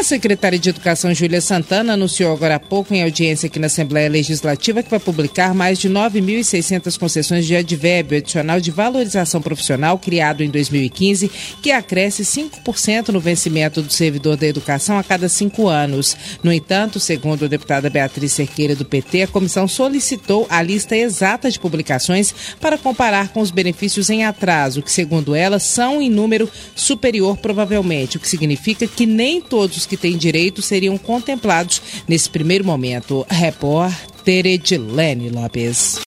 secretária de Educação, Júlia Santana, anunciou agora há pouco em audiência aqui na Assembleia Legislativa que vai publicar mais de 9.600 concessões de advérbio adicional de valorização profissional criado em 2015, que acresce 5% no vencimento do servidor da educação a cada 5 anos. No entanto, segundo a deputada Beatriz Cerqueira, do PT, a comissão solicitou a lista exata de publicações para comparar com os benefícios em atraso, que, segundo ela, são em número superior provavelmente, o que significa que nem todos os que têm direito seriam contemplados nesse primeiro momento. Repórter Edilene Lopes.